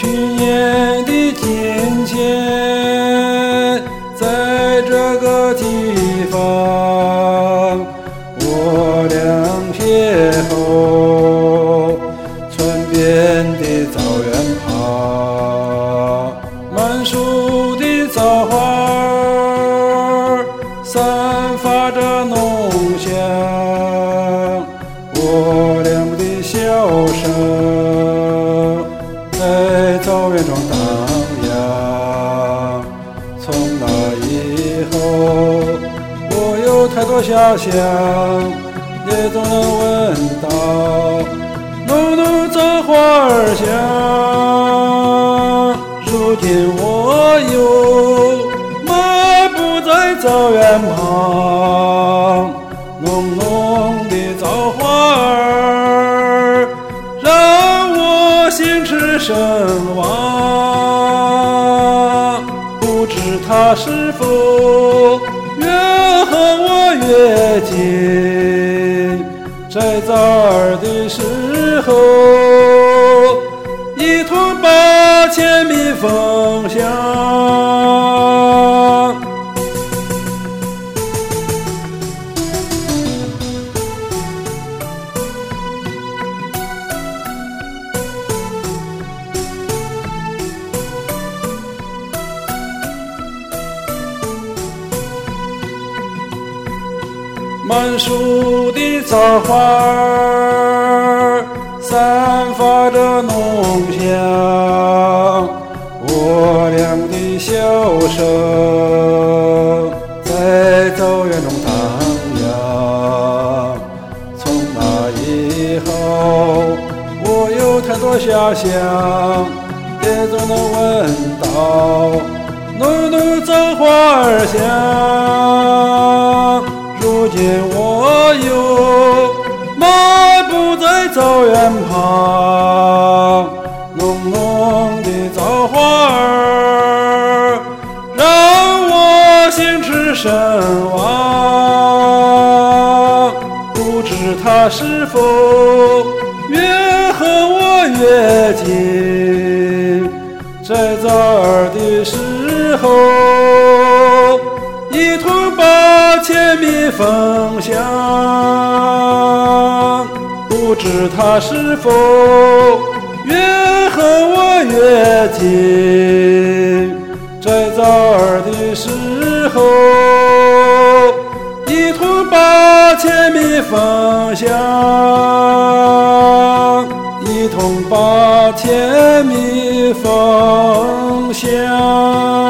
去年的今天，在这个地方，我俩邂逅，村边的枣园旁，满树的枣花儿散发着浓香，我俩的笑声在枣园中荡漾。从那以后，我有太多遐想，也总能闻到浓浓枣花儿香。如今我又漫步在枣园旁，浓浓的枣花儿让我心驰神往，不知它是否越和我越近，在枣儿的时候一同把甜蜜分享。满树的枣花儿散发着浓香，我俩的笑声在枣园中荡漾。从那以后，我有太多遐想，也总能闻到浓浓枣花儿香。如今我又漫步在枣园旁，浓浓的枣花儿让我心驰神往，不知它是否越和我越近，在枣儿的时候一同把甜蜜分享，不知它是否越和我越近，在枣儿的时候一同把甜蜜分享，一同把甜蜜分享。